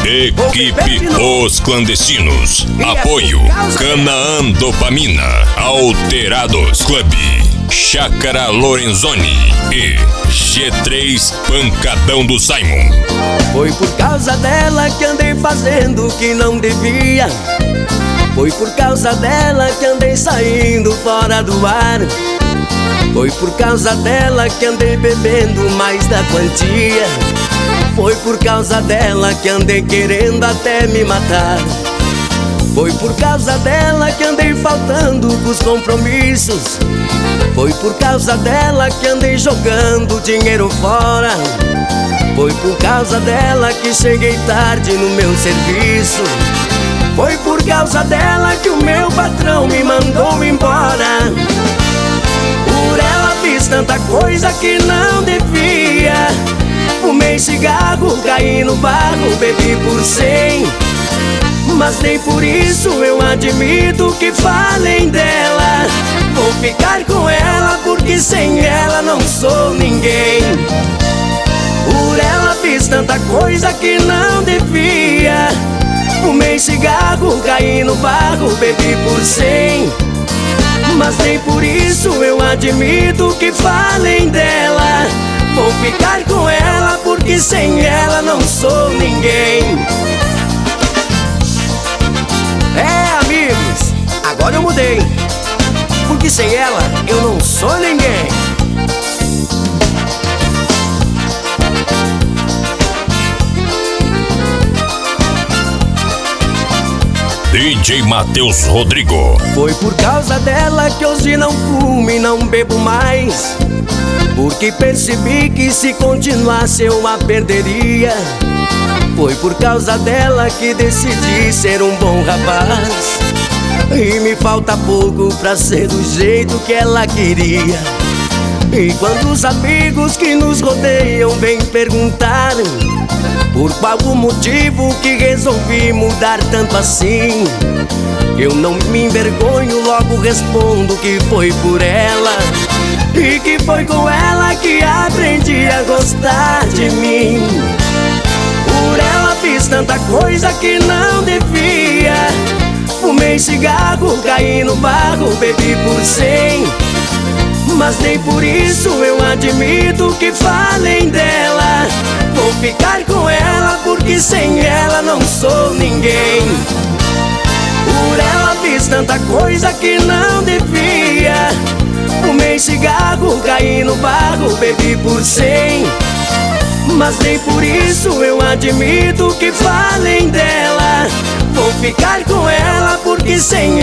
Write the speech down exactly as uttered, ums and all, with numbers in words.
Equipe Os Clandestinos. Apoio Canaã Dopamina, Alterados Club, Chácara Lorenzoni e G três Pancadão do Simon. Foi por causa dela que andei fazendo o que não devia. Foi por causa dela que andei saindo fora do ar. Foi por causa dela que andei bebendo mais da quantia. Foi por causa dela que andei querendo até me matar. Foi por causa dela que andei faltando com os compromissos. Foi por causa dela que andei jogando dinheiro fora. Foi por causa dela que cheguei tarde no meu serviço. Foi por causa dela que o meu patrão me mandou embora. Por ela fiz tanta coisa que não devia. Fumei cigarro, caí no barro, bebi por cem. Mas nem por isso eu admito que falem dela. Vou ficar com ela porque sem ela não sou ninguém. Por ela fiz tanta coisa que não devia. Fumei cigarro, caí no barro, bebi por cem. Mas nem por isso eu admito que falem dela. Vou ficar com ela porque sem ela não sou ninguém. É, amigos, agora eu mudei, porque sem ela eu não sou ninguém. D J Matheus Rodrigo. Foi por causa dela que hoje não fumo e não bebo mais. Porque percebi que se continuasse eu a perderia. Foi por causa dela que decidi ser um bom rapaz. E me falta pouco pra ser do jeito que ela queria. E quando os amigos que nos rodeiam vêm perguntar por qual o motivo que resolvi mudar tanto assim, eu não me envergonho, logo respondo que foi por ela. E que foi com ela que aprendi a gostar de mim. Por ela fiz tanta coisa que não devia. Fumei cigarro, caí no barro, bebi por cem. Mas nem por isso eu admito que falem dela. Vou ficar com ela porque sem ela não sou ninguém. Por ela fiz tanta coisa que não devia. Fumei cigarro, caí no barro, bebi por cem. Mas nem por isso eu admito que falem dela. Vou ficar com ela porque sem